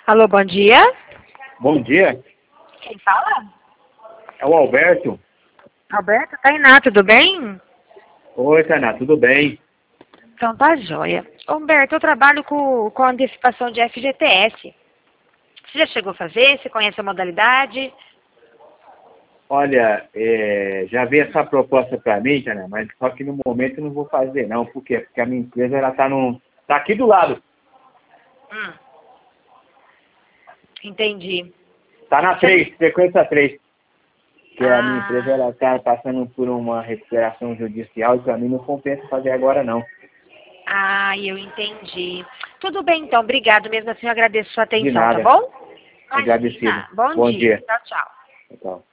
Alô, bom dia. Bom dia, Quem fala? é o Alberto. Alberto, Tainá, tudo bem? Oi, Tainá, tudo bem? Então tá joia. Humberto, eu trabalho com antecipação de FGTS. Você já chegou a fazer? Você conhece a modalidade? Olha, já vi essa proposta para mim, Tainá, mas só que no momento eu não vou fazer não. Por quê? Porque a minha empresa ela tá aqui do lado. Hum, entendi. Tá na 3, frequência 3. Que a minha empresa Ah, ela tá passando por uma recuperação judicial e para mim não compensa fazer agora não. eu entendi. Tudo bem, então. Obrigado. Mesmo assim, eu agradeço a sua De atenção, tá nada. bom? Agradecido. Imagina. Bom Bom dia. dia. Tchau, tchau. Tchau.